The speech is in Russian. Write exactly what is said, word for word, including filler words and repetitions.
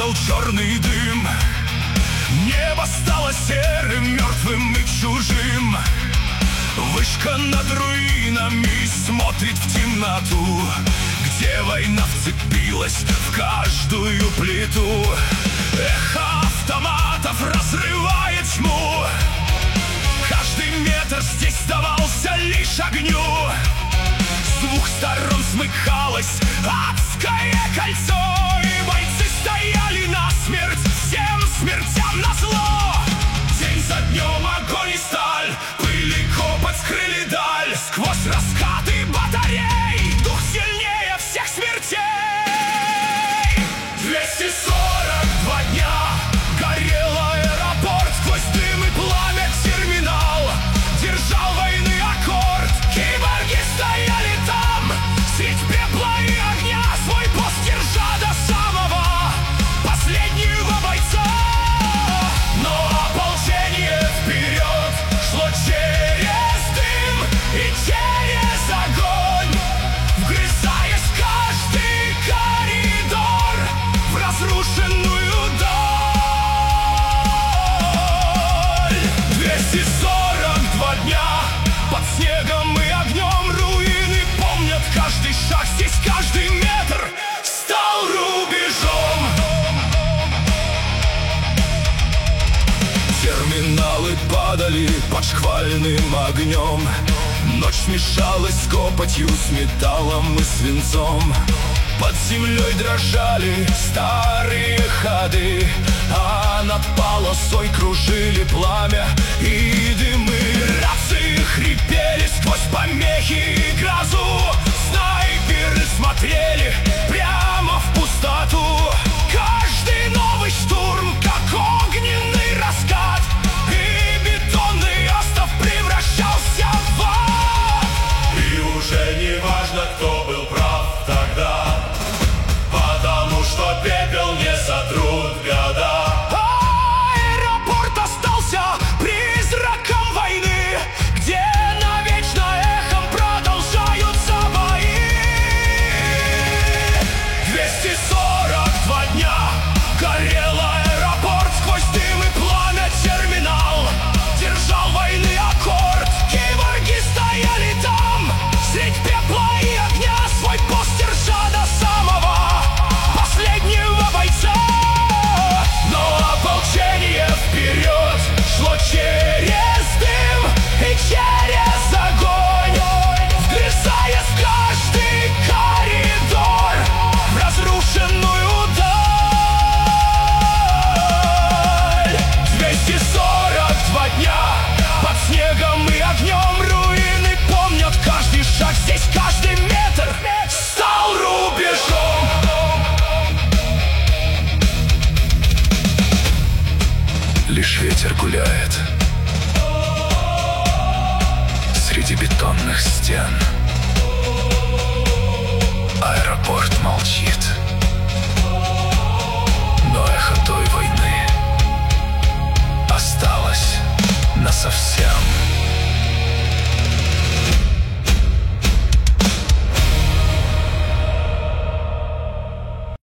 падал черный дым. Небо стало серым, мертвым и чужим. Вышка над руинами смотрит в темноту, где война вцепилась в каждую плиту. Эхо автоматов разрывает тьму. Каждый метр здесь давался лишь огню. С двух сторон смыкалось адское кольцо, и бойцы стояли насмерть, всем смертям назло. День за днем огонь и сталь, пыль и копоть скрыли даль. Сквозь раскаты батарей дух сильнее всех смертей. Двести сорок два дня горел аэропорт, сквозь дым и пламя терминал держал войны аккорд. Киборги стояли там, средь пепла и огня, свой пост держа до самого последнего бойца. Но ополчение вперед шло через дым и через огонь, вгрызаясь в каждый коридор, в разрушенную даль. Двести сорок два дня под снегом и огнем, руины помнят каждый шаг, здесь каждый метр стал рубежом. Терминалы падали под шквальным огнем. Ночь смешалась с копотью, с металлом и свинцом. Под землей дрожали старые ходы, а над полосой кружили пламя и дымы. Рации хрипели сквозь помехи и грозу. Снайперы смотрели прямо в пустоту. Каждый новый штурм, как огненный раскат, и бетонный остров превращался в ад. И уже не важно, кто был прав тогда, потому что пепел не сотрут года. Аэропорт остался призраком войны, где навечно эхом продолжаются бои. Двести сорок два дня горел аэропорт, сквозь дым и пламя терминал держал войны аккорд. Киборги стояли там, средь пепла и огня, свой пост держа до самого последнего бойца. Но ополчение вперед шло через дым и через огонь, вгрызаясь в каждый коридор, в разрушенную даль. Двести сорок два дня под снегом и огнем, руины помнят каждый шаг, здесь каждый метр стал рубежом. Лишь ветер гуляет среди бетонных стен. Аэропорт молчит.